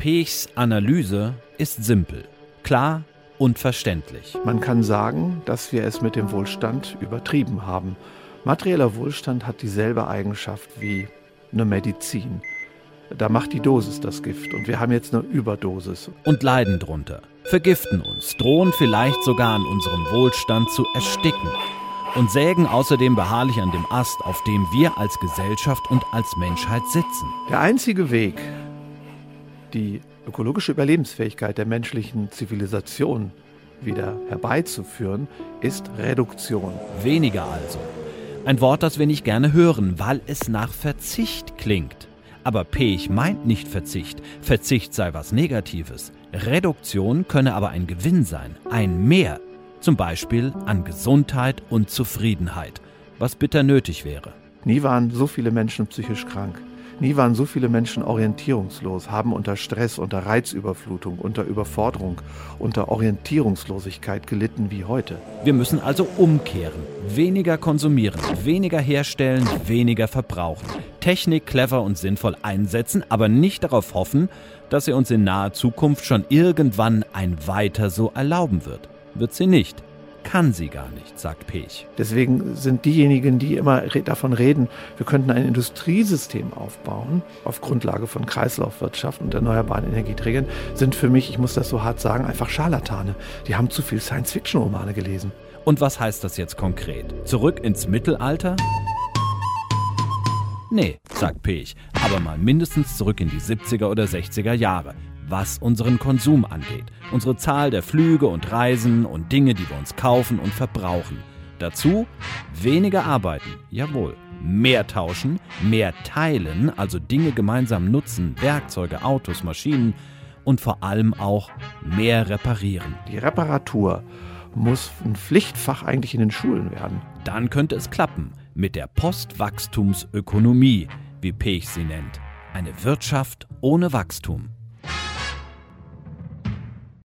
Pechs Analyse ist simpel, klar und verständlich. Man kann sagen, dass wir es mit dem Wohlstand übertrieben haben. Materieller Wohlstand hat dieselbe Eigenschaft wie eine Medizin. Da macht die Dosis das Gift und wir haben jetzt eine Überdosis. Und leiden drunter, vergiften uns, drohen vielleicht sogar an unserem Wohlstand zu ersticken und sägen außerdem beharrlich an dem Ast, auf dem wir als Gesellschaft und als Menschheit sitzen. Der einzige Weg, die ökologische Überlebensfähigkeit der menschlichen Zivilisation wieder herbeizuführen, ist Reduktion. Weniger also. Ein Wort, das wir nicht gerne hören, weil es nach Verzicht klingt. Aber Pech meint nicht Verzicht. Verzicht sei was Negatives. Reduktion könne aber ein Gewinn sein, ein Mehr. Zum Beispiel an Gesundheit und Zufriedenheit, was bitter nötig wäre. Nie waren so viele Menschen psychisch krank. Nie waren so viele Menschen orientierungslos, haben unter Stress, unter Reizüberflutung, unter Überforderung, unter Orientierungslosigkeit gelitten wie heute. Wir müssen also umkehren, weniger konsumieren, weniger herstellen, weniger verbrauchen. Technik clever und sinnvoll einsetzen, aber nicht darauf hoffen, dass sie uns in naher Zukunft schon irgendwann ein Weiter so erlauben wird. Wird sie nicht. Kann sie gar nicht, sagt Pech. Deswegen sind diejenigen, die immer davon reden, wir könnten ein Industriesystem aufbauen, auf Grundlage von Kreislaufwirtschaft und erneuerbaren Energieträgern, sind für mich, ich muss das so hart sagen, einfach Scharlatane. Die haben zu viel Science-Fiction-Romane gelesen. Und was heißt das jetzt konkret? Zurück ins Mittelalter? Nee, sagt Pech, aber mal mindestens zurück in die 70er oder 60er Jahre. Was unseren Konsum angeht. Unsere Zahl der Flüge und Reisen und Dinge, die wir uns kaufen und verbrauchen. Dazu weniger arbeiten, jawohl. Mehr tauschen, mehr teilen, also Dinge gemeinsam nutzen, Werkzeuge, Autos, Maschinen und vor allem auch mehr reparieren. Die Reparatur muss ein Pflichtfach eigentlich in den Schulen werden. Dann könnte es klappen mit der Postwachstumsökonomie, wie Pech sie nennt. Eine Wirtschaft ohne Wachstum.